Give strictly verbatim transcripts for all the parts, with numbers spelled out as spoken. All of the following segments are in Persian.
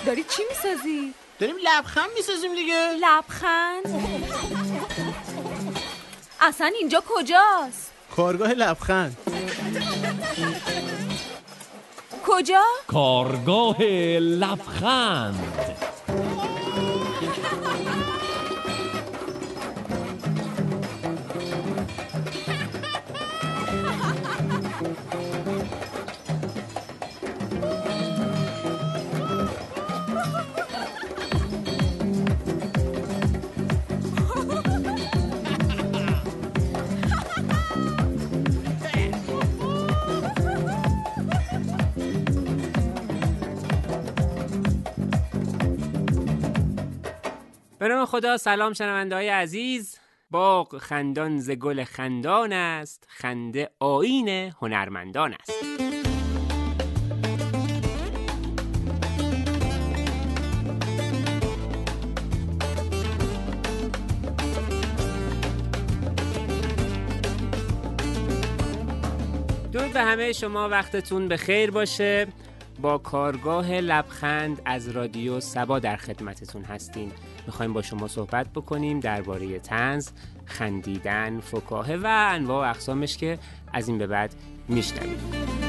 داری چی میسازی؟ داریم لبخند میسازیم دیگه. لبخند؟ اصلا اینجا کجاست؟ کارگاه لبخند. کجا؟ کارگاه لبخند. به نام خدا. سلام شنونده‌های عزیز. باغ خندان ز گل خندان است، خنده آیین هنرمندان است. درود به همه شما، وقتتون به خیر باشه. با کارگاه لبخند از رادیو سبا در خدمتتون هستیم. میخوایم با شما صحبت بکنیم درباره طنز، خندیدن، فکاهه و انواع و اقسامش که از این به بعد میشنویم.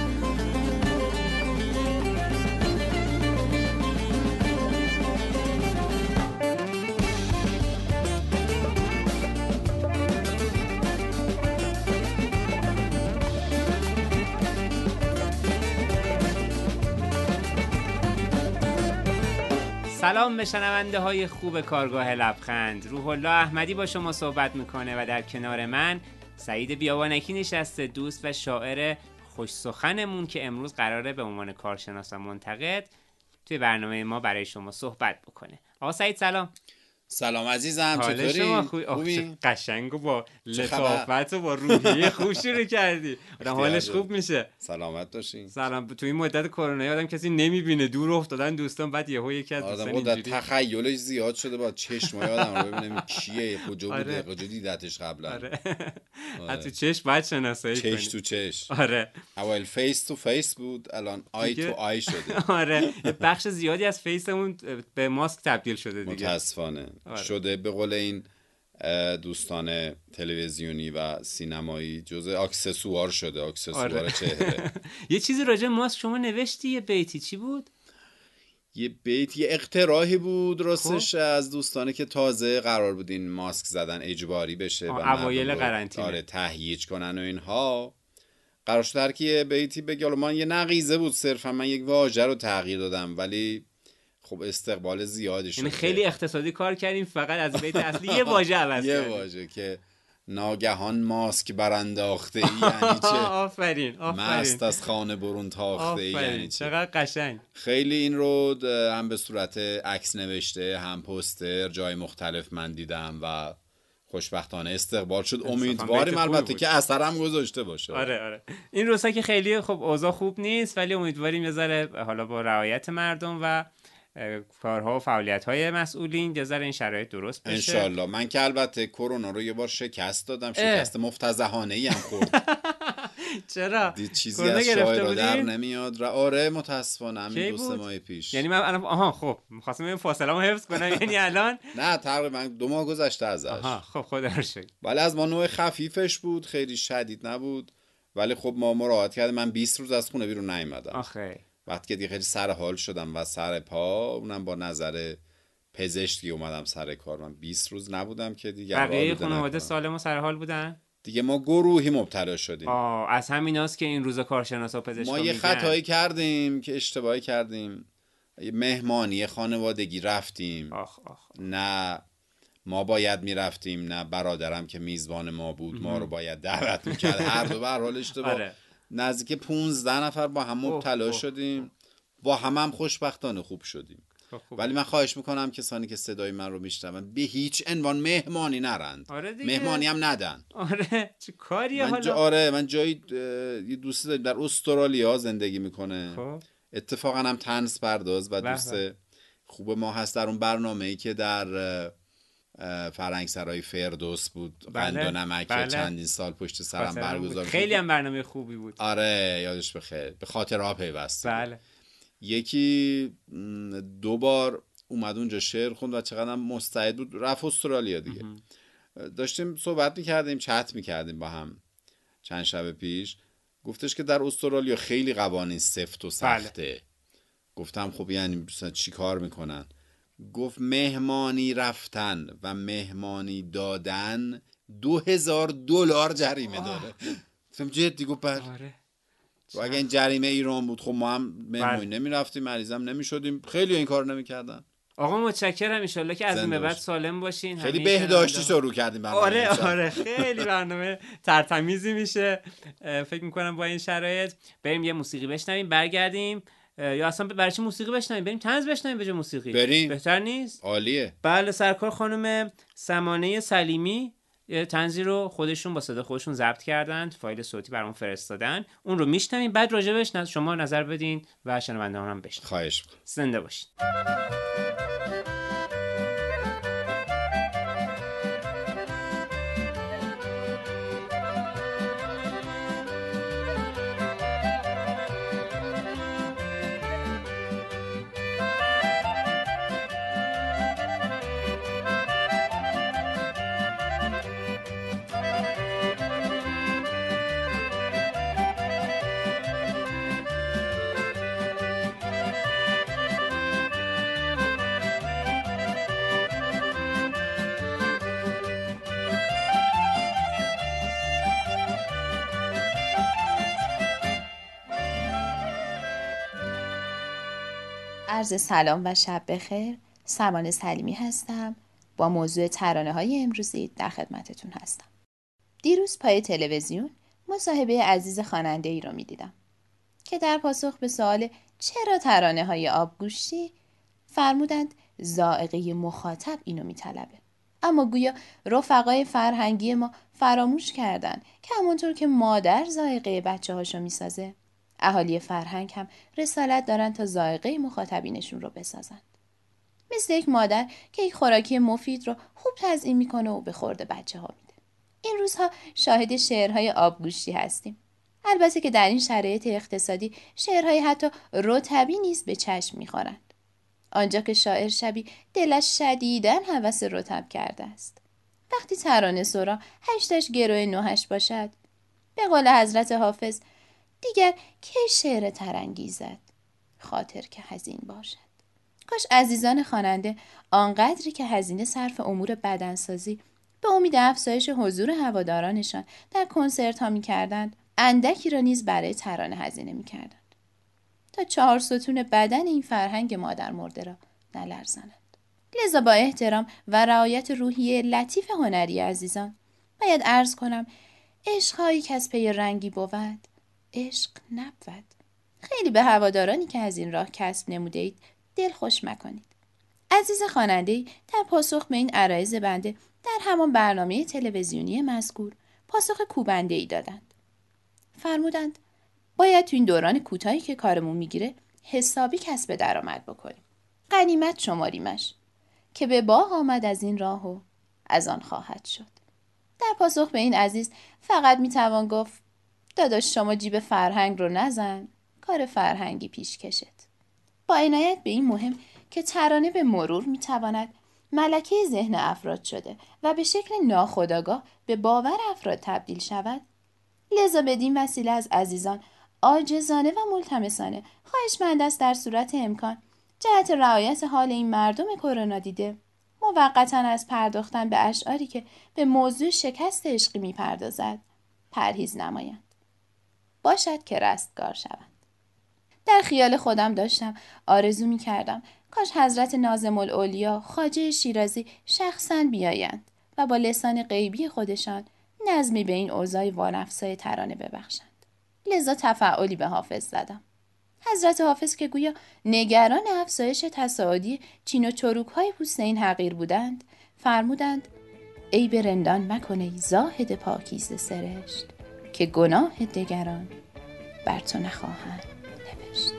سلام به شنونده های خوب کارگاه لبخند. روح الله احمدی با شما صحبت میکنه و در کنار من سعید بیابانکی نشسته، دوست و شاعر خوش سخنمون که امروز قراره به عنوان کارشناس و منتقد توی برنامه ما برای شما صحبت بکنه. آقا سعید سلام. سلام عزیزم، چطوری؟ شما خوبی؟ خوبی؟ قشنگ و با لطافت و با روحیه خوب شروع کردی. آدم حالش خوب میشه. سلامت باشین. سلام. تو این مدت کرونا آدم کسی نمیبینه، دور افتادن دوستان، بعد یهو یکی از دوستان اینجوری آدم تخیلش زیاد شده، با چشمای آدم رو ببینیم کیه، کجا بوده، آره. کجا دیدتش قبلا. آره. از تو چشم بعد شناسایی کنی. چش تو چش. آره. اول فیس تو فیس بود، الان آی تو آی شده. آره. بخش زیادی از فیسمون به ماسک تبدیل شده دیگه. متاسفانه. آره. شده به قول این دوستان تلویزیونی و سینمایی جزء اکسسوار شده، اکسسوار آره. چهره. یه چیزی راجع ماسک شما نوشتی، یه بیتی چی بود؟ یه بیت، یه اقتراحی بود راستش خب؟ از دوستانی که تازه قرار بود این ماسک زدن اجباری بشه و اوایل قرنطینه آره تهییج کنن و اینها، قرار شد که یه بیتی بگه. من یه نقیضه بود صرفا، من یک واژه رو تغییر دادم ولی خب استقبال زیادی شد. یعنی خیلی اقتصادی کار کردیم، فقط از بیت اصلی یه واژه عوض کردیم. یه واژه که ناگهان ماسک برانداخته ای یعنی چه؟ آفرین آفرین. مست از خانه برون تاخته ای یعنی چه؟ چقدر قشنگ. خیلی این رو هم به صورت عکس نوشته، هم پوستر، جای مختلف من دیدم و خوشبختانه استقبال شد. امیدواریم البته که اثرم گذاشته باشه. آره آره. این روزا که خیلی خب اوضاع خوب نیست، ولی امیدواریم یه ذره حالا با رعایت مردم و کارها و فعالیت‌های مسئولین یه ذره این شرایط درست بشه ان شاءالله. من که البته کرونا رو یه بار شکست دادم، شکست مفتضحانه‌ای هم خورد. چرا؟ دید چیزی از شاعرها در نمیاد. آره متاسفانه همین دو سه ماه پیش. یعنی من الان آها خب می‌خواستم این فاصله‌مو حفظ کنم، یعنی الان نه تقریبا دو ماه گذشته ازش. آها خب خدا رو شکر. ولی از ما نوع خفیفش بود، خیلی شدید نبود، ولی خب ما مراعات کردیم. من بیست روز از خونه بیرون نیومدم. آخه وقتی که دیگه خیلی سر حال شدم و سر پا، اونم با نظر پزشکی اومدم سر کار، من بیست روز نبودم که دیگه. بقیه خانواده سالم و سر حال بودن دیگه. ما گروهی مبتلا شدیم. آه از همیناست که این روزا کارشناسا و پزشکا ما یه خطایی کردیم که اشتباهی کردیم. مهمانی خانوادگی رفتیم. آخ آخ. نه ما باید میرفتیم، نه برادرم که میزبان ما بود ما رو باید دعوت میکرد. هر دو به هر حال اشتباه. آره. نزدیک پونزده نفر با هم مبتلا اوه شدیم اوه. با هم هم خوشبختانه خوب شدیم. ولی من خواهش میکنم کسانی که صدای من رو میشنون به هیچ عنوان مهمانی نرند. آره مهمانی هم ندن. آره چه کاریه من حالا؟ جا آره من جایی یه دوستی دارم در استرالیا زندگی میکنه. خب. اتفاقا هم طنز پرداز و دوست خوب ما هست. در اون برنامه‌ای که در فرنگسرای فردوس بود، قند و نمک، بله. چندین سال پشت سرم برگزار شد. خیلی هم برنامه خوبی بود. آره یادش بخیر، به خاطرها پیوست. بله. یکی دو بار اومد اونجا شعر خوند و چقدر مستعد بود رفت استرالیا دیگه. داشتیم صحبت میکردیم، چت میکردیم با هم چند شب پیش. گفتش که در استرالیا خیلی قوانین سفت و سخته. بله. گفتم خب یعنی چی کار میکنن؟ گفت مهمانی رفتن و مهمانی دادن دو هزار دلار جریمه داره. گفتم جدی؟ گفت بله. و اگه این جریمه ایران بود خب ما هم مهمونی نمیرفتیم، مریضم نمیشدیم، خیلی این کار نمیکردن. آقا متشکرم، ان شاءالله که از این به بعد سالم باشین. خیلی بهداشتی شروع کردیم برنامه. آره آره خیلی برنامه ترتمیزی میشه فکر میکنم با این شرایط. بریم یه موسیقی بشنویم برگردیم، یا اصلا برای چی موسیقی بشنویم؟ بریم طنز بشنویم به جای موسیقی. بریم. بهتر نیست؟ عالیه. بله، سرکار خانم سمانه سلیمی یه طنزی رو خودشون با صدا خودشون ضبط کردن، فایل صوتی برامون فرستادن، اون رو میشنویم، بعد راجبش شما نظر بدین و شنونده‌ها هم بشنوین. خواهش می‌کنم. زنده باشین. عرض سلام و شب بخیر. سمانه سلیمی هستم. با موضوع ترانه‌های امروزی در خدمتتون هستم. دیروز پای تلویزیون مصاحبه عزیز خواننده‌ای رو می‌دیدم که در پاسخ به سوال چرا ترانه‌های آبگوشتی فرمودند ذائقه مخاطب اینو می‌طلبه. اما گویا رفقای فرهنگی ما فراموش کردن که همونطور که مادر ذائقه بچه‌هاشو می‌سازه، اهالی فرهنگ هم رسالت دارن تا ذائقه مخاطبینشون رو بسازن. مثل یک مادر که یک خوراکی مفید رو خوب تزیین میکنه و به خورد بچه ها میده. این روزها شاهد شعرهای آبگوشتی هستیم. البته که در این شرایط اقتصادی شعرهای حتی رطبی نیز به چشم میخورند. آنجا که شاعر شبی دلش شدیداً هوس رطب کرده است. وقتی ترانه سرا هشتش گروه نوهش باشد، به قول حضرت حافظ، دیگر کی شعر ترانگیزد خاطر که حزین باشد. کاش عزیزان خواننده آنقدری که هزینه صرف امور بدنسازی به امید افزایش حضور هوادارانشان در کنسرت ها می کردند، اندکی را نیز برای ترانه هزینه می کردند تا چهار ستون بدن این فرهنگ مادر مرده را نلرزانند. لذا با احترام و رعایت روحیه لطیف هنری عزیزان باید عرض کنم عشقهایی که از پی رنگی بود عشق نبود. خیلی به هوادارانی که از این راه کسب نموده اید دل خوش مکنید. عزیز خواننده‌ای در پاسخ به این عرایض بنده در همان برنامه تلویزیونی مذکور پاسخ کوبنده‌ای دادند. فرمودند باید تو این دوران کوتاهی که کارمون میگیره حسابی کسب درآمد بکنیم. غنیمت شماریمش که به باغ آمد از این راه و از آن خواهد شد. در پاسخ به این عزیز فقط میتوان گفت داداش شما جیب فرهنگ رو نزن، کار فرهنگی پیش کشت. با عنایت به این مهم که ترانه به مرور میتواند ملکه ذهن افراد شده و به شکل ناخودآگاه به باور افراد تبدیل شود، لذا بدین وسیله از عزیزان عاجزانه و ملتمسانه خواهشمند است در صورت امکان جهت رعایت حال این مردم کرونا دیده موقتا از پرداختن به اشعاری که به موضوع شکست عشقی میپردازد پرهیز نمایند. باشد که رستگار شوند. در خیال خودم داشتم آرزو می کردم کاش حضرت ناظم الاولیا خواجه شیرازی شخصاً بیایند و با لسان غیبی خودشان نظمی به این اوضاع وانفسای ترانه ببخشند. لذا تفعلی به حافظ زدم. حضرت حافظ که گویا نگران افزایش تصاعدی چین و چروک های پوست این حقیر بودند، فرمودند ای برندان مکنه زاهد پاکیزه سرشت که گناه دگران بر تو نخواهند نوشت.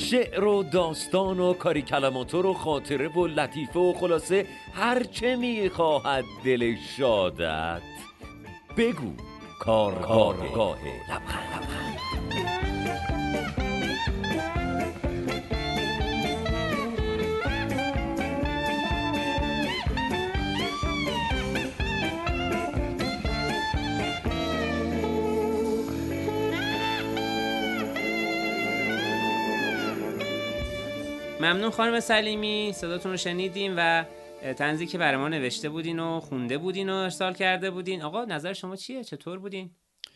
شعر و داستان و کاری کلماتور و خاطره و لطیفه و خلاصه هرچه میخواهد دل شادت بگو. کارگاه لبخند. ممنون خانم سلیمی، صداتون رو شنیدیم و طنزی که برای ما نوشته بودین و خونده بودین و ارسال کرده بودین. آقا نظر شما چیه؟ چطور بودین؟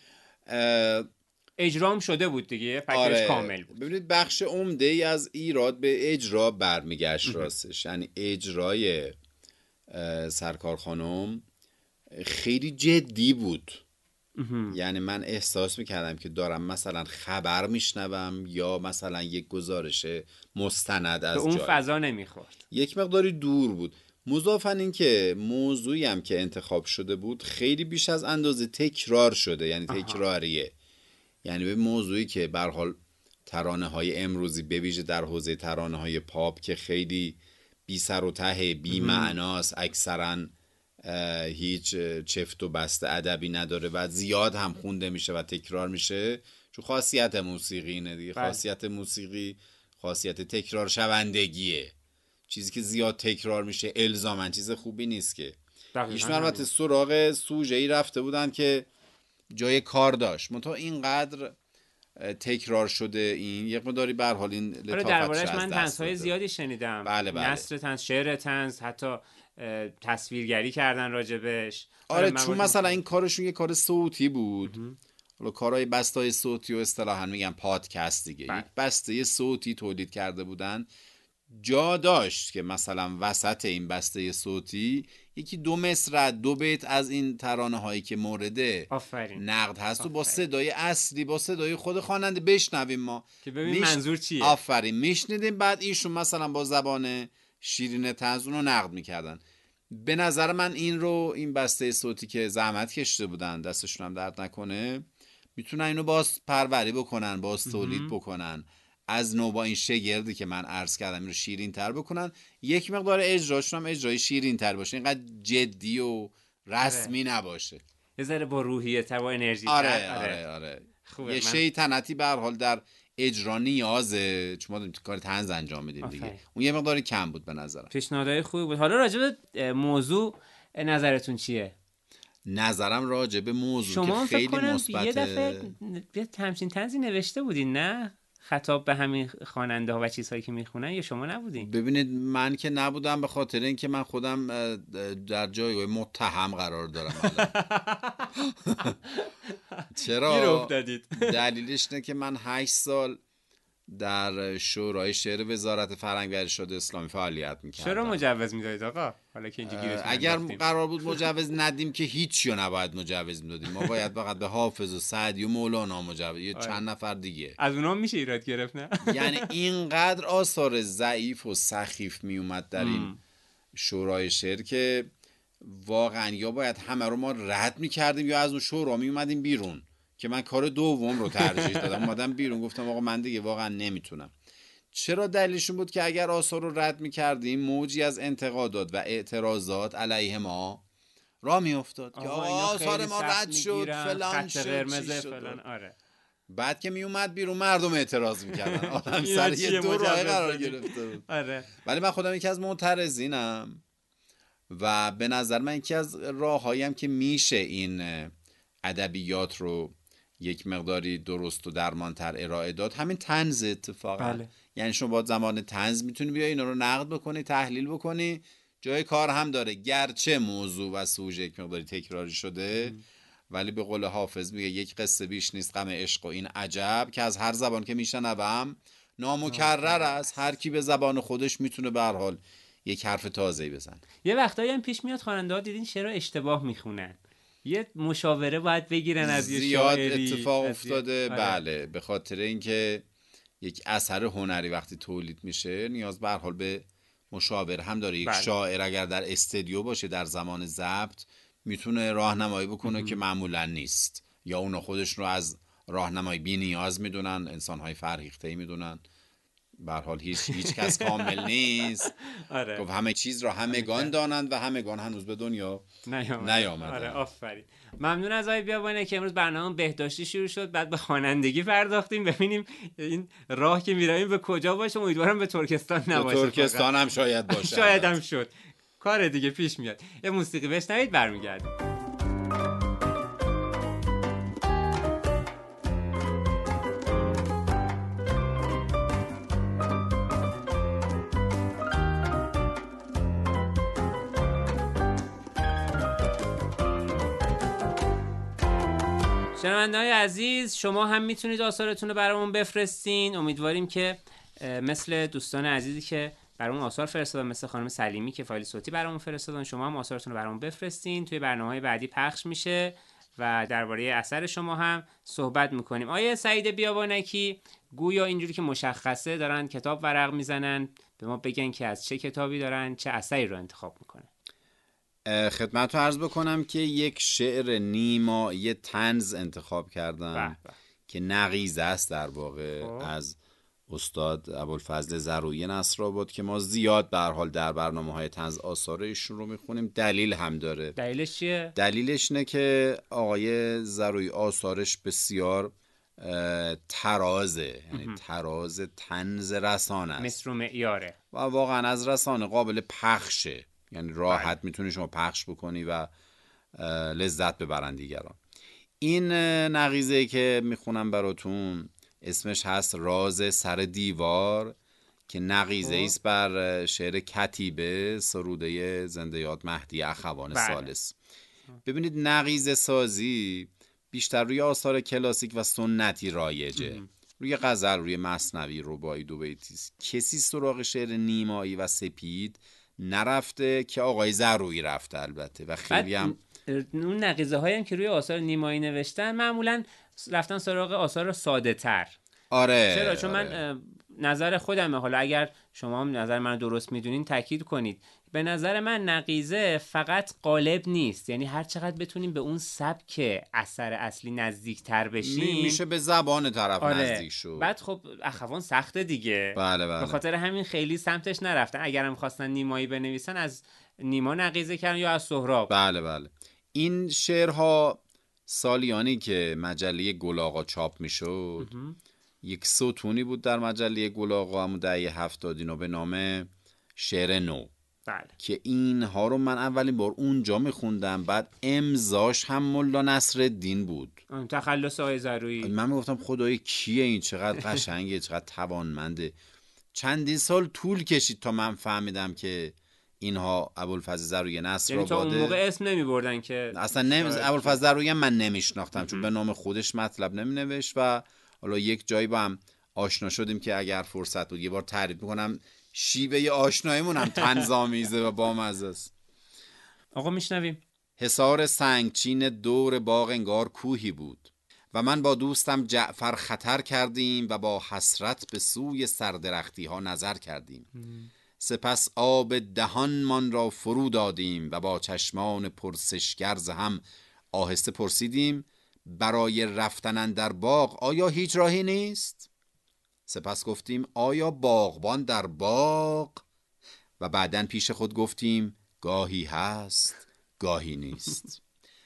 اجرام شده بود دیگه، فکرش آره. کامل بود. ببینید بخش عمده ای از ایراد به اجرا برمیگشت راستش، یعنی اجرای سرکار خانم خیلی جدی بود. یعنی من احساس میکردم که دارم مثلا خبر میشنوم یا مثلا یک گزارش مستند از اون جای. فضا نمیخورد، یک مقداری دور بود. مضافاً این که موضوعی هم که انتخاب شده بود خیلی بیش از اندازه تکرار شده، یعنی تکراریه. یعنی به موضوعی که به هر حال ترانه های امروزی به ویژه در حوزه ترانه های پاپ که خیلی بی سر و ته، بی معناست، اکثراً هیچ چفت و بست ادبی نداره و زیاد هم خونده میشه و تکرار میشه، چون خاصیت موسیقی اینه دیگه. خاصیت موسیقی خاصیت تکرار شوندگیه. چیزی که زیاد تکرار میشه الزاماً چیز خوبی نیست که. ایشون البته سراغ سوژه‌ای رفته بودن که جای کار داشت، منتها اینقدر تکرار شده این یک مقداری به هر حال این لطافتش از دست دربارش من طنزهای زیادی شنیدم. بله بله. نثر طنز، شعر طنز، حتی تصویرگری کردن راجبش. آره, آره چون مثلا این کارشون یه کار صوتی بود. حالا کارهای بسته‌های صوتی و اصطلاحاً میگن پادکست دیگه. یک بسته صوتی تولید کرده بودن. جا داشت که مثلا وسط این بسته صوتی یکی دو مصرع دو بیت از این ترانه هایی که مورد آفرین. نقد هست و با صدای اصلی، با صدای خود خواننده بشنویم ما که ببینیم میش... منظور چیه. آفرین میشنیدیم، بعد ایشون مثلا با زبان شیرین طنز اون رو نقد میکردن. به نظر من این رو این بسته صوتی که زحمت کشیده بودن، دستشون هم درد نکنه، میتونن اینو باز پروری بکنن، باز تولید بکنن، از نو با این شگردی که من عرض کردم این رو شیرین تر بکنن، یک مقدار اجراشون هم اجرای شیرین تر باشه، اینقدر جدی و رسمی آره. نباشه، یه ذره با روحیه تر، با انرژی تر. آره آره آره, آره. یه شیطنتی به هر حال در اجرا نیازه، چون ما داریم کار طنز انجام میدیم دیگه. اون یه مقداری کم بود به نظرم. پیشنهادهای خوبی بود. حالا راجع به موضوع نظرتون چیه؟ نظرم راجع به موضوع که خیلی مثبته. یه دفعه یه همچین طنزی نوشته بودین نه؟ خطاب به همین خواننده ها و چیزهایی که میخونن، یا شما نبودین؟ ببینید من که نبودم، به خاطر اینکه من خودم در جایگاه متهم قرار دارم. چرا؟ دلیلش اینه که من هشت سال در شورای شعر وزارت فرهنگ و ارشاد اسلامی فعالیت میکردم. چرا مجوز میدادید آقا؟ حالا که اینجا گیرتون اگر قرار بود مجوز ندیم که هیچی نباید مجوز میدادیم. ما باید فقط به حافظ و سعدی و مولانا مجوز، یه چند نفر دیگه. از اونها میشه ایراد گرفت نه؟ یعنی اینقدر آثار ضعیف و سخیف میومد در این شورای شعر که واقعا یا باید همه رو ما رد میکردیم یا از اون شورا میومدیم بیرون، که من کار دوم رو ترجیح دادم. اومدم بیرون گفتم آقا من دیگه واقعا نمیتونم. چرا؟ دلیلشون بود که اگر آثار رو رد میکردیم موجی از انتقادات و اعتراضات علیه ما راه میافتاد که آثار ما رد شد فلان شد فلان. آره. بعد که میومد بیرون مردم اعتراض میکردن. آدم سر یه دو راه قرار گرفته بود. آره. ولی من خودم یکی از معترضینم و به نظر من یکی از راههایم که میشه این ادبیات رو یک مقداری درست و درمانتر ارائه داد همین طنز اتفاقا. بله. یعنی شما با زمان طنز میتونی بیای اینا رو نقد بکنی، تحلیل بکنی، جای کار هم داره، گرچه موضوع و سوژه یک مقداری تکراری شده ام. ولی به قول حافظ میگه یک قصه بیش نیست غم عشق و این عجب، که از هر زبان که میشنوم نامکرر است. هر کی به زبان خودش میتونه به هر حال یک حرف تازه‌ای بزنه. یه وقتایی هم پیش میاد خواننده‌ها دیدین شعر اشتباه میخونن، یه مشاوره باید بگیرن از یه شاعری. زیاد اتفاق افتاده. بله، به خاطر اینکه یک اثر هنری وقتی تولید میشه نیاز به هر حال به مشاوره هم داره. یک بله. شاعر اگر در استودیو باشه در زمان ضبط میتونه راهنمایی بکنه ام. که معمولا نیست، یا اونا خودشون رو از راهنمایی بی نیاز میدونن، انسان‌های فرهیخته‌ای میدونن. به هر حال هیچ هیچ کس کامل نیست. آره. گفت همه چیز را همگان دانند و همگان هنوز به دنیا نیامدند. آره آفرین. ممنون از آقای بیابانی که امروز برنامه بهداشتی شروع شد، بعد به خوانندگی پرداختیم. ببینیم این راه که میرویم به کجا باشه. امیدوارم به ترکستان نباشه. به ترکستان هم شاید باشه. شاید هم شد. کار دیگه پیش میاد. یه موسیقی بشنوید برمیگردیم. شنونده‌های عزیز، شما هم میتونید آثارتون رو برامون بفرستین. امیدواریم که مثل دوستان عزیزی که برامون آثار فرستادن، مثل خانم سلیمی که فایل صوتی برامون فرستادن، شما هم آثارتون رو برامون بفرستین. توی برنامه‌های بعدی پخش میشه و درباره اثر شما هم صحبت میکنیم. آیه سعید بیابانکی گویا اینجوری که مشخصه دارن کتاب ورق میزنن، به ما بگن که از چه کتابی دارن چه اثری رو انتخاب میکنن. خدمت رو عرض بکنم که یک شعر نیمایی طنز انتخاب کردم که نقیزه است در واقع آه. از استاد ابوالفضل زرویی نصرآباد که ما زیاد به هر حال در برنامه‌های طنز آثار ایشون رو میخونیم. دلیل هم داره. دلیلش چیه؟ دلیلش اینه که آقای زرویی آثارش بسیار ترازه، یعنی تراز طنز رسانه است، مصر و معیاره و واقعا از رسانه قابل پخشه، یعنی راحت میتونی شما پخش بکنی و لذت ببرن دیگران. این نقیضه که میخونم براتون اسمش هست راز سر دیوار که نقیضه ایست بر شعر کتیبه سروده زنده یاد مهدی اخوان ثالث. ببینید نقیضه سازی بیشتر روی آثار کلاسیک و سنتی رایجه، روی غزل، روی مثنوی، رباعی، دو بیتی. کسی سراغ شعر نیمایی و سپید نرفته که آقای زرویی رفته البته و خیلی هم اون نقیضه هایی هم که روی آثار نیمایی نوشتن معمولا رفتن سراغ آثار ساده تر. آره چرا؟ چون آره. من نظر خودمه، حالا اگر شما هم نظر من درست میدونین تاکید کنید. به نظر من نقیضه فقط قالب نیست، یعنی هر چقدر بتونیم به اون سبک اثر اصلی نزدیک تر بشیم میشه به زبان طرف آره. نزدیک شد. بعد خب اخوان سخته دیگه. بله بله. به خاطر همین خیلی سمتش نرفتن. اگر هم خواستن نیمایی بنویسن از نیما نقیضه کردن یا از سهراب. بله بله. این شعرها سالیانی که مجله گل آقا چاپ میشد یک ستونی بود در مجله گل آقا همون دهه هفتاد به نام شعر نو. بله. که اینها رو من اولین بار اونجا میخوندم، بعد امضاش هم ملا نصرالدین بود. تخلص آقای زرویی. من میگفتم خدای کیه این، چقدر قشنگه، چقدر توانمنده. چندین سال طول کشید تا من فهمیدم که اینها ابوالفضل زرویی نصرآباده. یعنی تا اون موقع اسم نمیبردن که اصلا نمی... ابوالفضل زرویی من نمیشناختم چون به نام خودش مطلب نمینوشت و حالا یک جایی با هم آشنا شدیم که اگر فرصت بود یه بار تعریف میکنم. شیوه آشناییمون هم طنزآمیزه و بامزه است. آقا میشنویم. حصار سنگچین دور باغ انگار کوهی بود و من با دوستم جعفر خطر کردیم و با حسرت به سوی سردرختی ها نظر کردیم. ام. سپس آب دهانمان را فرو دادیم و با چشمان پرسشگرز هم آهسته پرسیدیم برای رفتن در باغ آیا هیچ راهی نیست؟ سپس گفتیم آیا باغبان در باغ؟ و بعدن پیش خود گفتیم گاهی هست گاهی نیست.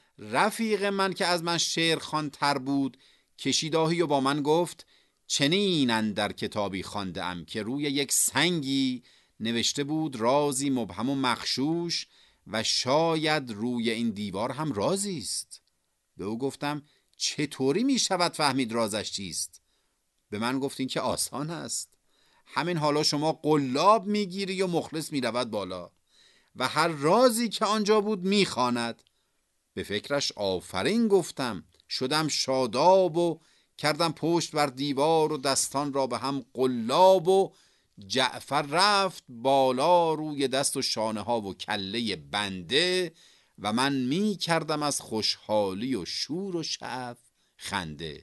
رفیق من که از من شعر خوانتر بود کشیداهی و با من گفت چنین اندر کتابی خوانده ام که روی یک سنگی نوشته بود رازی مبهم و مغشوش و شاید روی این دیوار هم رازی است. به او گفتم چطوری می شود فهمید رازش چیست؟ به من گفتین که آسان است. همین حالا شما قلاب میگیری و مخلص میرود بالا و هر رازی که آنجا بود میخواند. به فکرش آفرین گفتم، شدم شاداب و کردم پشت بر دیوار و دستان را به هم قلاب و جعفر رفت بالا روی دست و شانه ها و کله بنده و من می کردم از خوشحالی و شور و شعف خنده.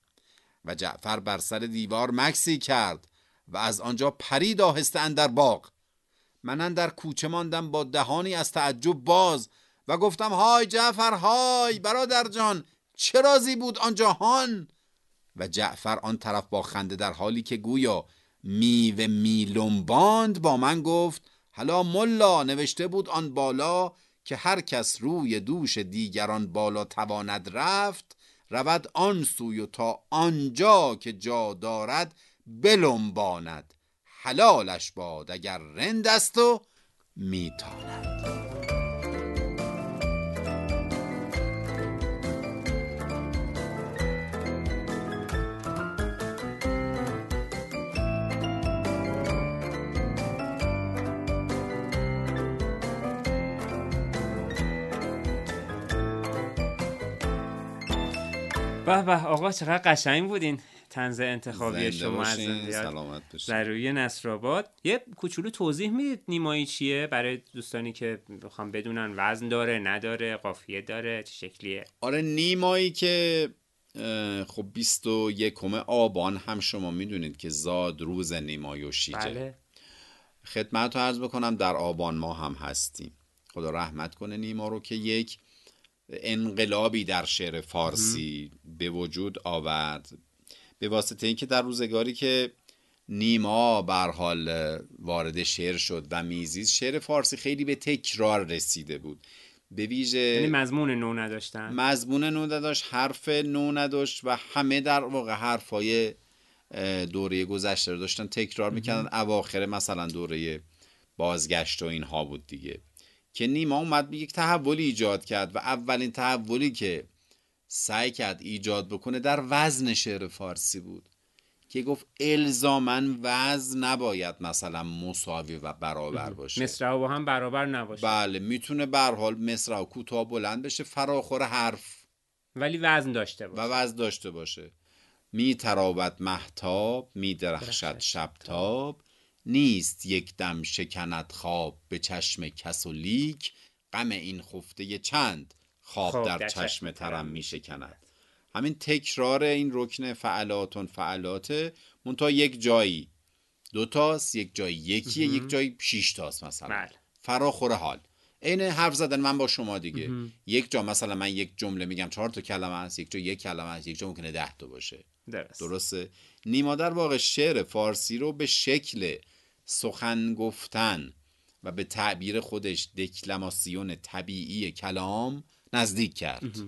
و جعفر بر سر دیوار مکسی کرد و از آنجا پرید آهسته اندر باغ. من اندر کوچه ماندم با دهانی از تعجب باز و گفتم های جعفر های برادر جان چه رازی بود آن جهان؟ و جعفر آن طرف با خنده در حالی که گویا میوه میلنباند با من گفت حالا ملا نوشته بود آن بالا که هر کس روی دوش دیگران بالا تواند رفت رود آن سوی و تا آنجا که جا دارد بلنباند حلالش باد اگر رند است و میتاند. به به آقا چقدر قشنگ بودین طنز انتخابی شما از سلامت باشین. ضروری نصرآباد. یه کوچولو توضیح میدید نیمایی چیه برای دوستانی که بخوام بدونن وزن داره نداره قافیه داره چه شکلیه؟ آره نیمایی که خب بیست و یکم آبان هم شما میدونید که زاد روز نیمای و شیجه. بله. خدمت رو عرض بکنم در آبان ما هم هستیم. خدا رحمت کنه نیما رو که یک انقلابی در شعر فارسی به وجود آورد به واسطه اینکه در روزگاری که نیما به هر حال وارد شعر شد و میزیز شعر فارسی خیلی به تکرار رسیده بود، به ویژه یعنی مضمون نو نداشتن، مضمون نو نداشت، حرف نو نداشت و همه در واقع حرفای دوره گذشته رو داشتن تکرار میکردن. اواخر مثلا دوره بازگشت و اینها بود دیگه که نیما اومد یک تحولی ایجاد کرد و اولین تحولی که سعی کرد ایجاد بکنه در وزن شعر فارسی بود که گفت الزاماً وزن نباید مثلا مساوی و برابر باشه، مصرع با هم برابر نباشه. بله میتونه به هر حال مصرع کوتاه بلند بشه فراخور حرف ولی وزن داشته باشه و وزن داشته باشه. می تراود مهتاب می درخشد شبتاب نیست یک دم شکند خواب به چشم کس و لیک غم این خفته چند خواب, خواب در, در چشم ترم می شکند. همین تکرار این رکن فعلاتون فعلاته منتها یک جایی دوتاست، یک جایی یکیه، یک جایی شیش تاست مثلا. بله. فراخور حال این حرف زدن من با شما دیگه. یک جا مثلا من یک جمله میگم چهار تا کلمه است، یک جا یک کلمه است، یک جا ممکنه ده تا باشه. درست. درسته. نیما در واقع شعر فارسی رو به شکل سخن گفتن و به تعبیر خودش دکلماسیون طبیعی کلام نزدیک کرد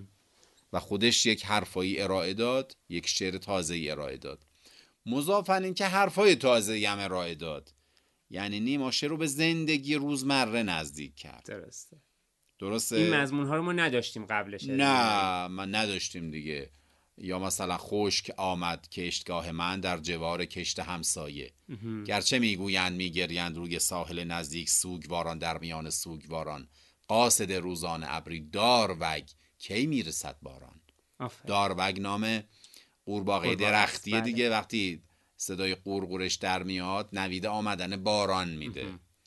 و خودش یک حرفایی ارائه داد، یک شعر تازه‌ای ارائه داد. مضافاً این که حرفای تازه‌ای هم ارائه داد، یعنی نیما شعر رو به زندگی روزمره نزدیک کرد. درسته. درسته. این مضمون ها رو ما نداشتیم قبلش. نه ما نداشتیم دیگه. یا مثلا خشک آمد کشتگاه من در جوار کشت همسایه گرچه میگویند میگریند روی ساحل نزدیک سوگواران در میان سوگواران قاصد روزان ابری داروگ کی میرسد باران. آفه. داروگ نام قورباغه درختیه دیگه. وقتی صدای قورقورش در میاد نوید آمدن باران میده.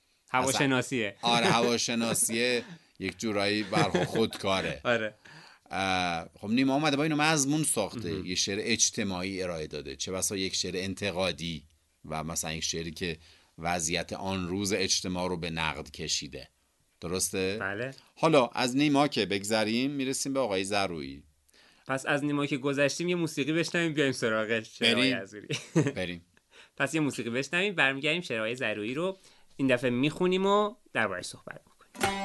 هواشناسیه. آره هواشناسیه یک جورایی برخو خودکاره. آره. خب نیما اومده با اینو مضمون ساخته، یه شعر اجتماعی ارائه داده، چه بسا یک شعر انتقادی و مثلا یک شعری که وضعیت آن روز اجتماع رو به نقد کشیده. درسته؟ بله. حالا از نیما که بگذریم میرسیم به آقای ضرویی. پس از نیما که گذشتیم یه موسیقی بشنویم بیایم سراغ شعرهای ضرویی. بریم. پس یه موسیقی بشنویم برمیگردیم شعرهای ضرویی رو این دفعه میخونیم و درباره‌اش صحبت میکنیم.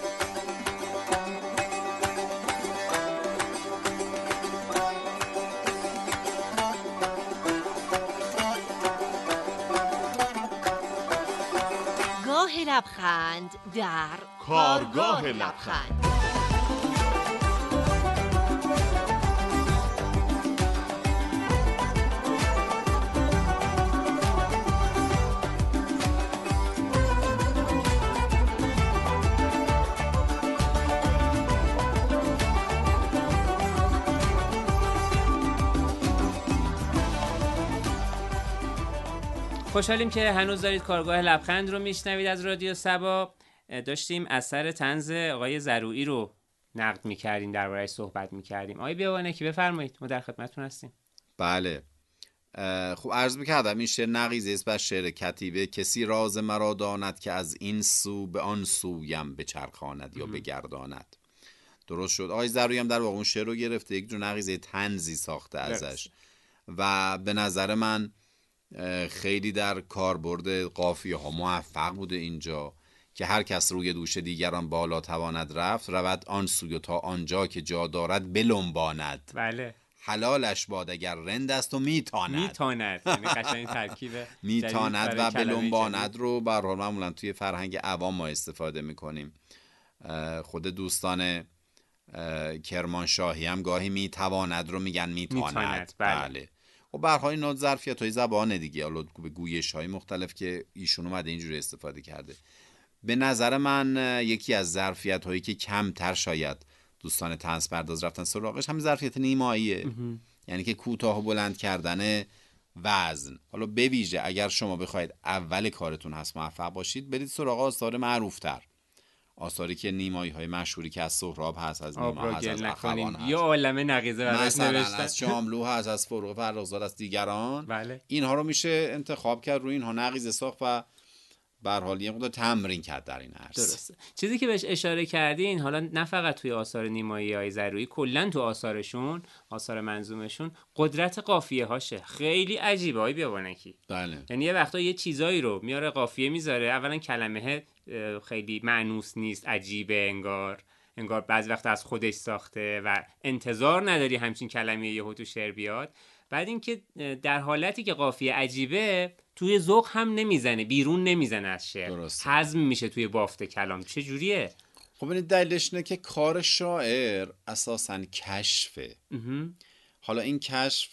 لبخند در کارگاه لبخند. خوشحالیم که هنوز دارید کارگاه لبخند رو میشنوید از رادیو صبا. داشتیم اثر طنز آقای ضرویی رو نقد میکردیم، درباره‌اش صحبت میکردیم. آقای بیابانکی بفرمایید، ما در خدمتتون هستیم. بله خب عرض میکردم این شعر نقیضه است بر شعر کتیبه. کسی راز مرا داند که از این سو به آن سویم بچرخاند یا بگرداند. درست شد. آقای ضرویی هم در واقع اون شعر رو گرفته یک جور نقیضه طنزی ساخته ازش و به نظر من خیلی در کاربرد قافیه ها موفق بوده اینجا که هر کس روی دوش دیگران بالا تواند رفت، رود آن سوی تا آنجا که جا دارد بلنباند. بله. حلالش باد اگر رند است و میتاند. میتاند یعنی قشنگ ترکیب میتاند و بلنباند رو به هر حال معمولا توی فرهنگ عوام ما استفاده میکنیم. خود دوستان کرمانشاهی هم گاهی میتواند رو میگن میتاند. میتاند. بله, بله. خب به هر حال اینا ظرفیت‌های زبانه دیگه، حالا به گویش‌های مختلف که ایشون اومده اینجوری استفاده کرده. به نظر من یکی از ظرفیت‌هایی که کمتر شاید دوستان طنز پرداز رفتن سراغش همین ظرفیت نیماییه، یعنی که کوتاه و بلند کردن وزن. حالا به ویژه اگر شما بخواید اول کارتون هست موفق باشید، برید سراغ آثار معروف‌تر، آثاری که نیمایی های مشهوری که از سهراب هست، از نیما هست، از اخوان هست، یا عالمه نقیضه مثلا از شاملو هست، از فروغ فرخزاد، از دیگران. بله. اینها رو میشه انتخاب کرد، روی اینها نقیضه ساخت و به هر حال یه مقدار تمرین کرد در این عرصه. درسته. چیزی که بهش اشاره کردین، حالا نه فقط توی آثار نیمایی های ضروری، کلا تو آثارشون، آثار منظومشون قدرت قافیه هاشه خیلی عجیبه های بیابانکی. بله. یعنی یه وقتا یه چیزایی رو میاره قافیه میذاره، اولا کلمه خیلی معنوس نیست، عجیبه، انگار انگار بعضی وقتا از خودش ساخته و انتظار نداری همچین کلمه یهو تو شعر بیاد. بعد اینکه در حالتی که قافیه عجیبه، توی ذوق هم نمیزنه، بیرون نمیزنه از شعر، هضم میشه توی بافت کلام. چه جوریه؟ خب این دلیلش اینه که کار شاعر اساساً کشفه. حالا این کشف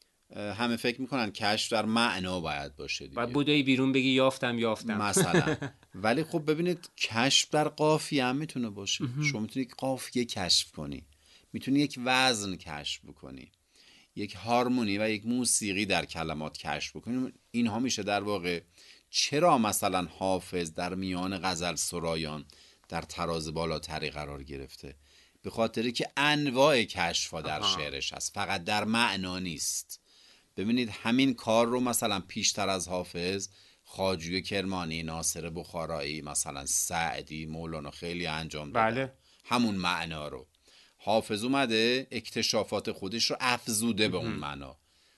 همه فکر میکنن کشف در معنا باید باشه دیگه، باید بودایی بیرون بگی یافتم یافتم مثلا. ولی خب ببینید کشف در قافیه هم میتونه باشه. شما میتونی یک قافیه کشف کنی، میتونی یک وزن کشف بکنی، یک هارمونی و یک موسیقی در کلمات کشف بکنیم. اینها میشه در واقع چرا مثلا حافظ در میان غزل سرایان در تراز بالاتری قرار گرفته؟ به خاطری که انواع کشف‌ها در شعرش هست، فقط در معنا نیست. ببینید همین کار رو مثلا پیشتر از حافظ خواجوی کرمانی، ناصر بخارایی، مثلا سعدی، مولانا خیلی انجام دادن. بله. همون معنا رو حافظ اومده اکتشافات خودش رو افزوده به اون معنا،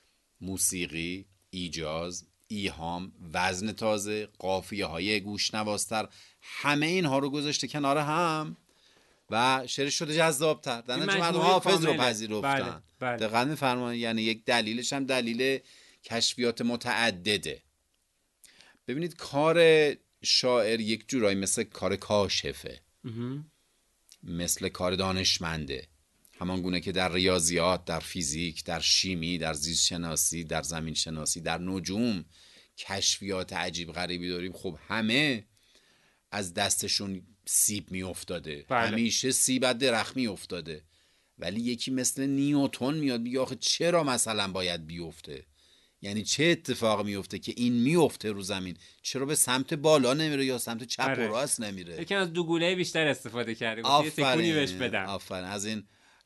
موسیقی، ایجاز، ایهام، وزن تازه، قافیه های گوشنوازتر، همه اینها رو گذاشته کنار هم و شعرش شده جذابتر. در نتیجه مردم حافظ رو پذیرفتن. بله. بله. دقیقاً می‌فرمایید. یعنی یک دلیلش هم دلیل کشفیات متعدده. ببینید کار شاعر یک جورایی مثل کار کاشفه، مثل کار دانشمنده. همان گونه که در ریاضیات، در فیزیک، در شیمی، در زیست شناسی، در زمین شناسی، در نجوم کشفیات عجیب غریبی داریم. خب همه از دستشون سیب می افتاده. بله. همیشه سیب از درخت می افتاده. ولی یکی مثل نیوتن میاد میگه آخه چرا مثلا باید بیفته؟ یعنی چه اتفاق میفته که این میفته رو زمین؟ چرا به سمت بالا نمیره یا سمت چپ و راست نمیره؟ یکم از دوگوله بیشتر استفاده کرده، گفت یه تکونی بهش بدم. آفرین. از این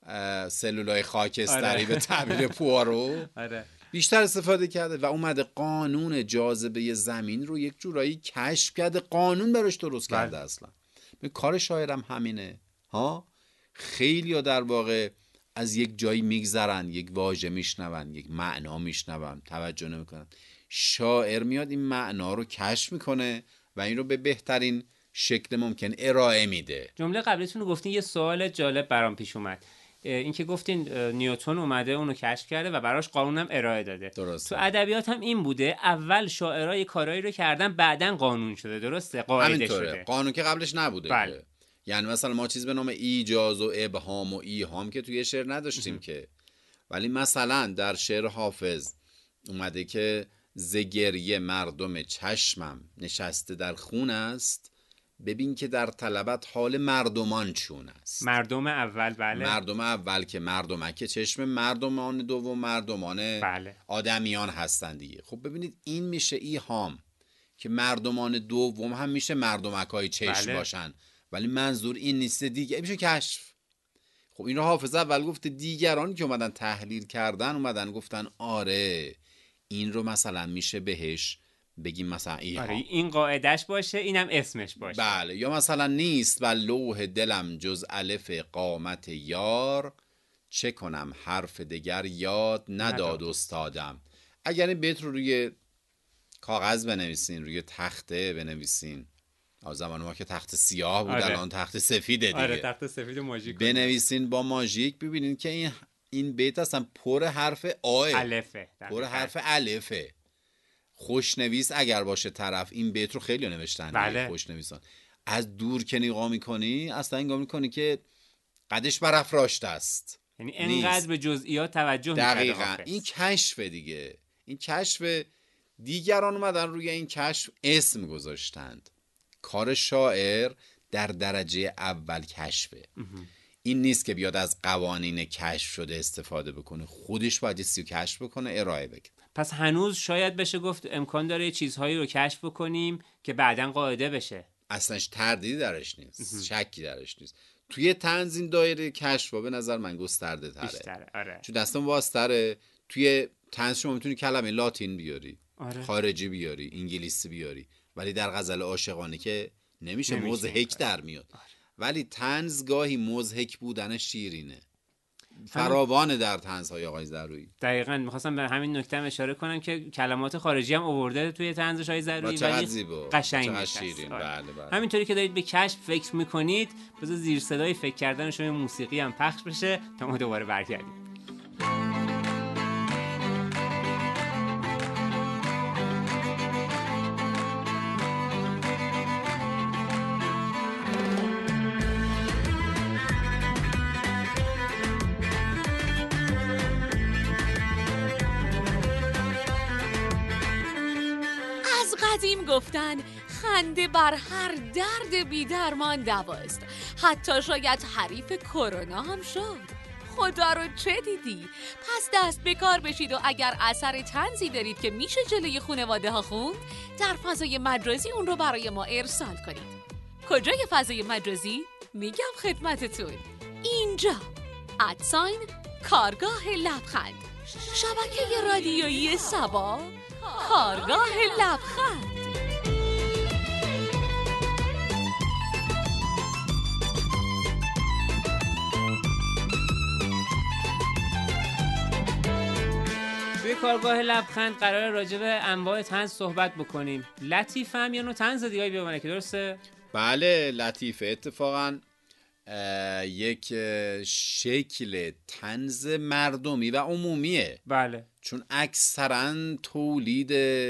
سلولای خاکستری آره. به تعبیر پوارو آره. بیشتر استفاده کرده و اومده قانون جاذبه زمین رو یک جورایی کشف کرده، قانون براش درست کرده. بله. اصلا به کار شاعرم همینه ها. خیلی ها در واقع از یک جایی میگذرن، یک واژه میشنون، یک معنا میشنون، توجه نمیکنن. شاعر میاد این معنا رو کشف میکنه و این رو به بهترین شکل ممکن ارائه میده. جمله قبلیتون رو گفتین، یه سوال جالب برام پیش اومد. این که گفتین نیوتن اومده اونو کشف کرده و براش قانونم ارائه داده. درسته. تو ادبیات هم این بوده، اول شاعرای کارایی رو کردن بعدن قانون شده. درسته، قاعده شده. قانون که قبلش نبوده. بله. که یعنی مثلا ما چیز به نام ایجاز و ابهام و ایهام که توی شعر نداشتیم که، ولی مثلا در شعر حافظ اومده که ز گریه مردم چشمم نشسته در خون است، ببین که در طلبت حال مردمان چون است. مردم اول. بله. مردم اول که مردمک چشم، مردمان دوم مردمان بله. آدمیان هستن دیگه. خب ببینید این میشه ایهام که مردمان دوم هم میشه مردمکای چشم. بله. باشن، ولی منظور این نیست دیگه، میشه کشف. خب این رو حافظ اول گفته، دیگران که اومدن تحلیل کردن اومدن گفتن آره این رو مثلا میشه بهش بگیم مثلا ایهام. آره این قاعدش باشه، اینم اسمش باشه. بله. یا مثلا نیست و لوح دلم جز الف قامت یار، چه کنم حرف دگر یاد نداد استادم. اگر این بیت رو روی کاغذ بنویسین، روی تخته بنویسین. از زمان ما که تخت سیاه بود، آره. الان تخت سفیده دیگه. آره تخت سفید ماژیک بنویسین با ماژیک، ببینین که این این بیت اصلا پر حرف آه، الفه، پر حرف الفه. خوشنویس اگر باشه طرف، این بیت رو خیلی نوشتن. بله. خوشنویسان از دور که نگاه میکنی اصلا نگاه میکنی که قدش برافراشته است، یعنی انقدر به جزئیات توجه میکنه. دقیقاً این کشف دیگه، این کشف. دیگران اومدن روی این کشف اسم گذاشتند. کار شاعر در درجه اول کشفه. این نیست که بیاد از قوانین کشف شده استفاده بکنه، خودش باید سی کشف بکنه، ارائه بده. پس هنوز شاید بشه گفت امکان داره چیزهایی رو کشف بکنیم که بعداً قاعده بشه. اصلاش تردیدی درش نیست، شکی درش نیست. توی تنظیم دایره کشف به نظر من گسترده تره بیشتره. آره. چون دستم واسطره. توی تنظیم شما میتونی کلمه لاتین بیاری، آره. خارجی بیاری، انگلیسی بیاری، ولی در غزل عاشقانه که نمیشه، مضحک در میاد. آره. ولی طنز گاهی مضحک بودنش شیرینه، فراوانه در طنزهای آقای ضرویی. دقیقاً می‌خواستم به همین نکته اشاره کنم که کلمات خارجی هم آورده توی طنزش های ضرویی، ولی قشنگ شیرین. بله بله. همینطوری که دارید به کشف فکر میکنید، بذار زیر صدای فکر کردن شما موسیقی هم پخش بشه تا ما دوباره برگردیم. قدیم گفتن خنده بر هر درد بی درمان دواست، حتی شاید حریف کرونا هم شد. خدا رو چه دیدی؟ پس دست به کار بشید و اگر اثر طنزی دارید که میشه جلوی خانواده ها خوند، در فضای مجازی اون رو برای ما ارسال کنید. کجای فضای مجازی؟ میگم خدمتتون، اینجا ادساین کارگاه لبخند، شبکه رادیویی سبا، کارگاه لبخند. توی کارگاه لبخند قراره راجع به انواع طنز صحبت بکنیم. لطیفه هم یا نوع طنز دیگه بیابانه که درسته؟ بله لطیفه اتفاقاً یک شکل طنز مردمی و عمومیه. بله. چون اکثرا تولید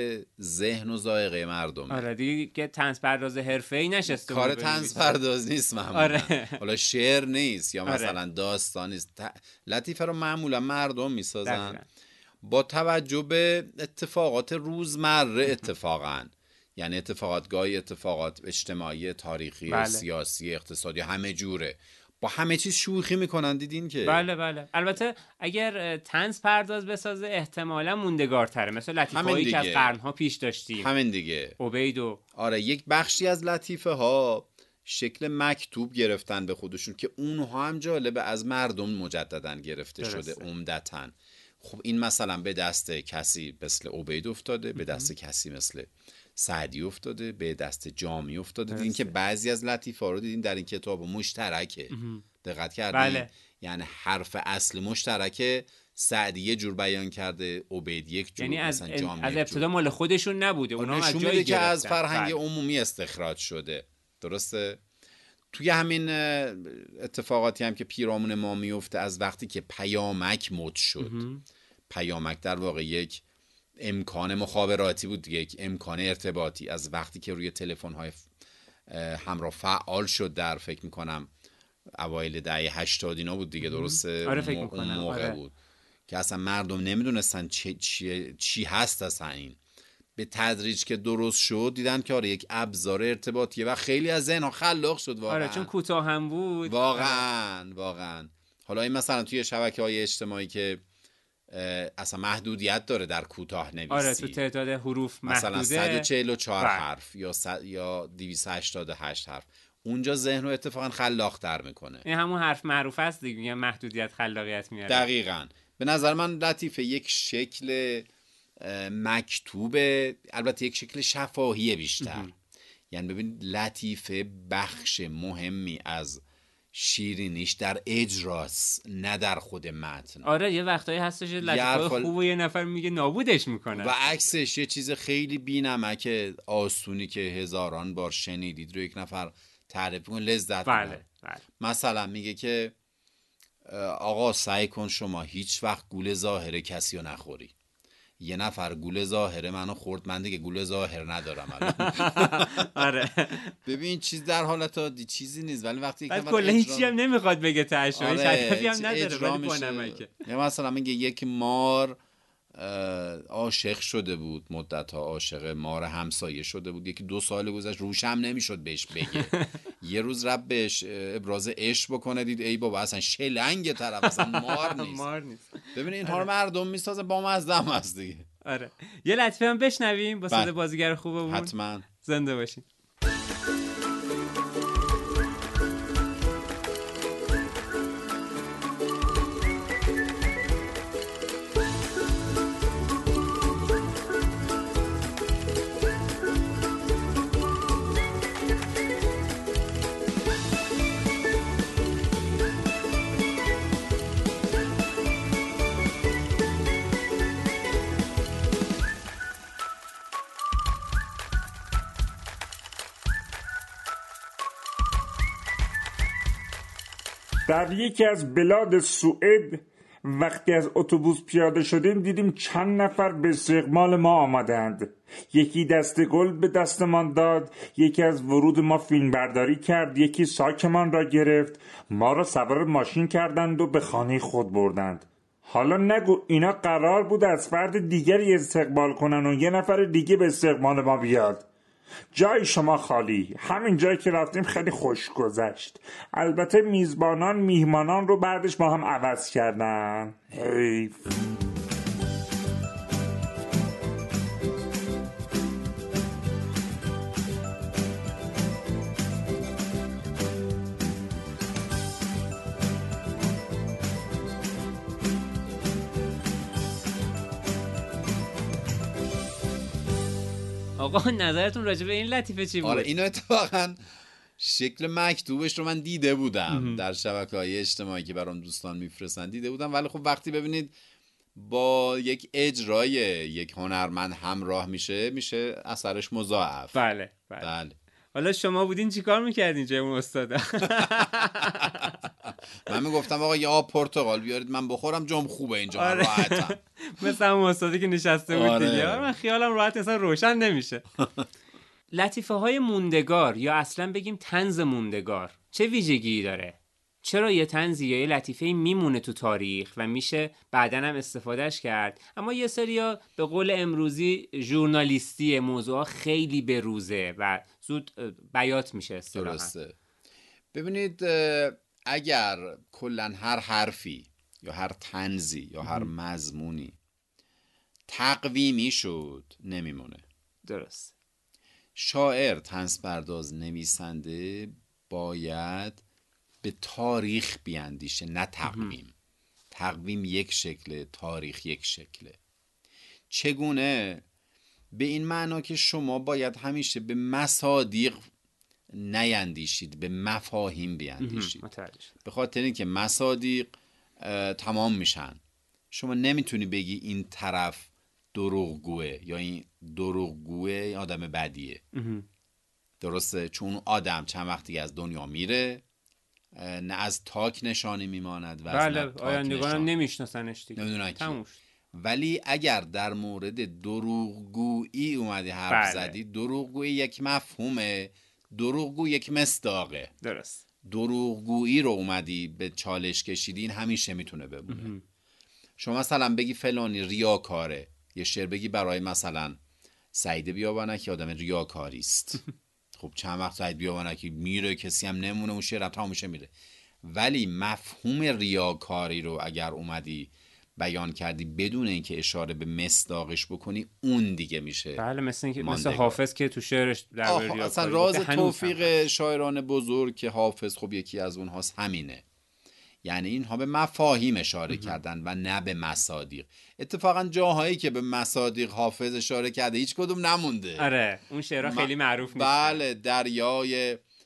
ذهن و ذائقه مردمه. آره دیگه که طنز پرداز حرفه‌ای نشسته. کار طنز پرداز نیست معمولا. آره. حالا شعر نیست یا مثلا آره. داستان نیست. لطیفه رو معمولا مردم میسازن با توجه به اتفاقات روزمره اتفاقا. یعنی اتفاقات گاهی اتفاقات اجتماعی، تاریخی، بله. سیاسی، اقتصادی، همه جوره، با همه چیز شوخی میکنن. دیدین که بله بله. البته اگر طنز پرداز بسازه احتمالا موندگارتره، مثل لطیفه‌هایی که از قرنها پیش داشتیم. همین دیگه. عبید و آره یک بخشی از لطیفه ها شکل مکتوب گرفتن به خودشون که اونها هم جالبه از مردم مجدداً گرفته درسته. شده عمدتاً. خب این مثلا به دست کسی مثل عبید افتاده، به دست کسی مثل سعدی افتاده، به دست جامی افتاده. دیدین که بعضی از لطیفه ها رو دیدین در این کتاب مشترکه. دقت کردین؟ بله. یعنی حرف اصل مشترکه، سعدی یه جور بیان کرده، عبید یک جور، یعنی از مثلا جامی از ابتدا مال خودشون نبوده، اونا از جایی که از فرهنگ بله. عمومی استخراج شده. درسته؟ توی همین اتفاقاتی هم که پیرامون ما میفته از وقتی که پیامک مد شد. پیامک در واقع یک امکان مخابراتی بود دیگه، یک امکان ارتباطی. از وقتی که روی تلفن‌های همراه فعال شد در فکر میکنم اوایل دهه هشتاد اینا بود دیگه، درسته؟ آره فکر میکنم. اون موقع آره. بود که اصلا مردم نمیدونستن چی, چی, چی هست اصلا این. به تدریج که درست شد دیدن که آره یک ابزار ارتباطیه و خیلی از ذهن‌ها خلاق شد واقعا. آره چون کوتاه هم بود. واقعا آره. واقعا. حالا این مثلا توی شبکه‌های اجتماعی که اصلا محدودیت داره در کوتاه نویسی. آره تو تعداد حروف محدوده. مثلا صد و چهل و چهار بر. حرف یا صد یا دویست و هشتاد و هشت حرف. اونجا ذهن رو اتفاقا خلاق‌تر میکنه. این همون حرف معروف است دیگه، میگن محدودیت خلاقیت میاره. دقیقاً. به نظر من لطیفه یک شکل مکتوب، البته یک شکل شفاهی بیشتر. یعنی ببین لطیفه بخش مهمی از شیرینیش در اجراست نه در خود متن. آره یه وقتایی هستش لطیفه فال... خوب و یه نفر میگه نابودش میکنه و عکسش یه چیز خیلی بی‌نمک آسونی که هزاران بار شنیدید رو یک نفر تعریف کن لذت بله. بله. بله. مثلا میگه که آقا سعی کن شما هیچ وقت گول ظاهر کسی رو نخوری. یه نفر گول ظاهر منو خورد، من دیگه گول ظاهر ندارم. آره ببین چیز در حالت عادی چیزی نیست، ولی وقتی بعد کلا هیچی هم نمیخواد بگه تاشو، هیچ هدفی هم نداره ولی با نمکه. یا مثلا میگه یک مار عاشق شده بود، مدت‌ها عاشق مار همسایه شده بود، یکی دو سال گذشت روش هم نمیشد بهش بگه. یه روز رب بهش ابراز عشق بکنه، دید ای بابا اصلا شلنگ طرف اصلا مار نیست. مار نیست. ببین اینها رو مردم میسازه با مزدم هست دیگه. آره یه لطفه هم بشنویم با صدای بازیگر خوبمون. حتما زنده باشین. در یکی از بلاد سوئد وقتی از اتوبوس پیاده شدیم دیدیم چند نفر به استقبال ما آمدند. یکی دست گل به دستمان داد، یکی از ورود ما فیلم برداری کرد، یکی ساکمان را گرفت، ما را سوار ماشین کردند و به خانه خود بردند. حالا نگو اینا قرار بود از فرد دیگری استقبال کنن و یه نفر دیگه به استقبال ما بیاد. جای شما خالی. همین جایی که رفتیم خیلی خوش گذشت. البته میزبانان میهمانان رو بعدش با هم عوض کردن. حیف. آقا نظرتون راجع به این لطیفه چی بود؟ آره اینو اتفاقا شکل مکتوبش رو من دیده بودم در شبکه‌های اجتماعی که برام دوستان میفرستن دیده بودم، ولی خب وقتی ببینید با یک اجرای یک هنرمند همراه میشه میشه اثرش مضاعف. بله بله, بله. حالا شما بودین چی کار میکردین جای اون استادا؟ من میگفتم آقا یه آب پرتقال بیارید من بخورم، جام خوبه اینجا. آره. راحتم مثل همون استادی که نشسته بود. آره. دیگه من خیالم راحت اصلا روشن نمیشه. لطیفه های موندگار یا اصلا بگیم طنز موندگار چه ویژگی داره؟ چرا یه طنزی یا یه لطیفه میمونه تو تاریخ و میشه بعدن هم استفادهش کرد، اما یه سریا به قول امروزی ژورنالیستی موضوعا خیلی بروزه و زود بیات میشه اصطلاحاً. درسته. ببینید اگر کلن هر حرفی یا هر طنزی یا هر مضمونی تقویمی شد نمیمونه. درست. شاعر، طنز پرداز، نویسنده باید به تاریخ بیاندیشه نه تقویم. تقویم یک شکله، تاریخ یک شکله. چگونه؟ به این معنا که شما باید همیشه به مصادیق نیندیشید، به مفاهیم بیاندیشید. به خاطر اینکه مصادیق تمام میشن. شما نمیتونی بگی این طرف دروغگوه یا این دروغگوه آدم بدیه. درسته؟ چون آدم چند وقتی از دنیا میره نه از تاک نشانی میماند و بله آیندگان هم نمیشناسنش دیگه. نمیدونن کی. ولی اگر در مورد دروغگویی اومدی حرف بله. زدی، دروغگویی یک مفهومه، دروغگو یک مصداقه. درست. دروغگویی رو اومدی به چالش کشیدی، این همیشه میتونه بمونه. شما مثلا بگی فلانی ریاکاره، یه شعر بگی برای مثلا سعید بیابانکی آدم ریاکاری است. خب چند وقت سعید بیابانکی میره کسی هم نمونه، اون شعر هم تمام میشه میره. ولی مفهوم ریاکاری رو اگر اومدی بیان کردی بدون اینکه اشاره به مصداقش بکنی، اون دیگه میشه. بله مثل اینکه مثل حافظ که تو شعرش در ریاکاری اصلا راز توفیق شاعران بزرگ که حافظ خب یکی از اونهاست همینه. یعنی اینها به مفاهیم اشاره کردن و نه به مصادیق. اتفاقا جاهایی که به مصادیق حافظ اشاره کرده هیچ کدوم نمونده. آره اون شعرها خیلی معروف نیست. بله دریای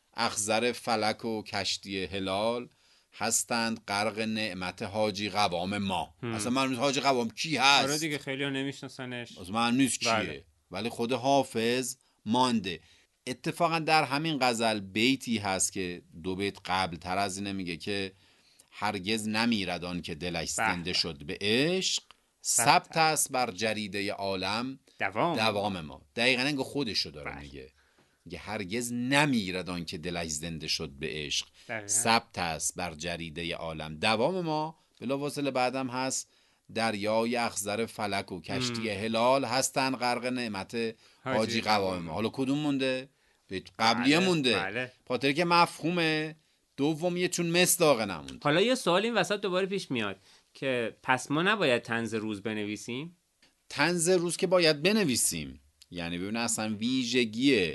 اخضر فلک و کشتی هلال هستند غرق نعمت حاجی قوام ما. هم. اصلا معلوم نیست حاجی قوام کی هست. آره دیگه خیلی ها نمیشناسنش. اصلا معلوم نیست کیه. بله. ولی خود حافظ مانده. اتفاقا در همین غزل بیتی هست که دو بیت قبل تر از اینه میگه که هرگز نمیرد آن که دلش زنده شد به عشق، ثبت است بر جریده عالم دوام, دوام ما. دقیقاً انگار خودشو داره بله. میگه میگه هرگز نمیرد آن که دلش زنده شد به عشق، ثبت است بر جریده عالم دوام ما. بلافاصله بعدم هست دریای اخضر فلک و کشتی هلال هستن غرق نعمت حاجی قوام ما. حالا کدوم مونده؟ قبلیه بله، مونده بله. پاتر که مفهومه، دومیه چون مصداقه نمونده. حالا یه سوال این وسط دوباره پیش میاد که پس ما نباید طنز روز بنویسیم؟ طنز روز که باید بنویسیم، یعنی ببین اصلا ویژگی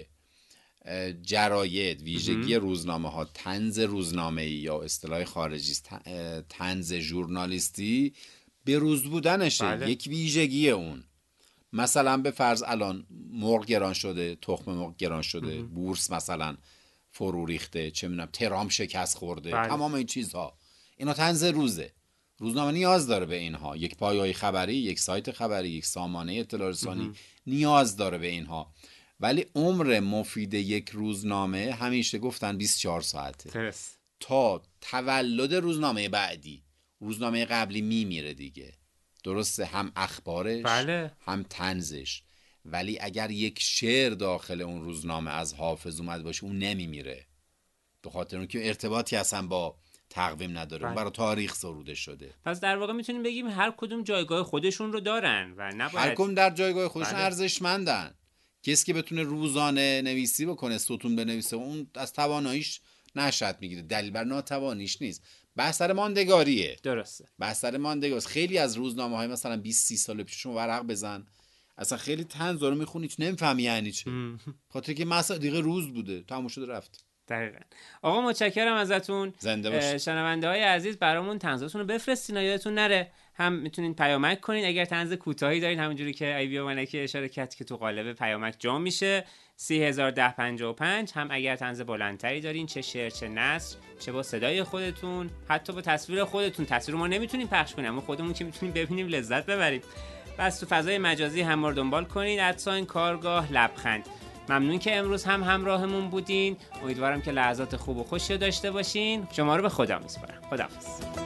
جراید، ویژگی روزنامه ها، طنز روزنامه‌ای یا اصطلاح خارجی طنز ژورنالیستی به روز بودنشه. بله. یک ویژگی اون، مثلا به فرض الان مرغ گران شده، تخم مرغ گران شده، مم. بورس مثلا فرو ریخته، چه میدونم ترامپ شکست خورده، بله. تمام این چیزها اینا طنز روزه. روزنامه نیاز داره به اینها، یک پایه‌ای خبری، یک سایت خبری، یک سامانه اطلاع رسانی نیاز داره به اینها. ولی عمر مفید یک روزنامه همیشه گفتن بیست و چهار ساعته ترس. تا تولد روزنامه بعدی. روزنامه قبلی میمیره دیگه، درسته، هم اخبارش بله. هم طنزش. ولی اگر یک شعر داخل اون روزنامه از حافظ اومد باشه اون نمیمیره، به خاطر اون که ارتباطی اصلا با تقویم نداره، بله. اون برای تاریخ سروده شده. پس در واقع میتونیم بگیم هر کدوم جایگاه خودشون رو دارن و نباید هر کدوم در جایگاه خودشون بله. ارزشمندن. کسی که بتونه روزانه نویسی بکنه، ستون بنویسه، اون از تواناییش نشأت میگیره، دلیل بر ناتوانیش نیست. بحث سر ماندگاریه. درسته. بحث سر ماندگاریه. خیلی از روزنامه‌های مثلا بیست سی سال پیششون ورق بزن، اصلا خیلی طنز رو میخونی چه نمیفهمی یعنی چه. خاطر که مثلا دیگه روز بوده، تموم شده رفت. دقیقاً. آقا متشکرم ازتون. زنده باشید. شنونده های عزیز برامون طنزاتون رو بفرستین، یادتون نره هم میتونین پیامک کنین اگر طنز کوتاهی دارین، همونجوری که ای بیا منکی اشاره کرد که تو قالب پیامک جا میشه سی هزار و ده پنجاه و پنج. هم اگر طنز بلندتری دارین، چه شعر چه نثر، چه با صدای خودتون، حتی با تصویر خودتون. تصویر ما نمیتونیم پخش کنیم اما خودمون که میتونیم ببینیم لذت ببریم. بس تو فضای مجازی هم ما رو دنبال کنین ادساین کارگاه لبخند. ممنون که امروز هم همراهمون بودین. امیدوارم که لحظات خوب و خوشی داشته باشین. شما رو به خدا میسپارم. خداحافظ.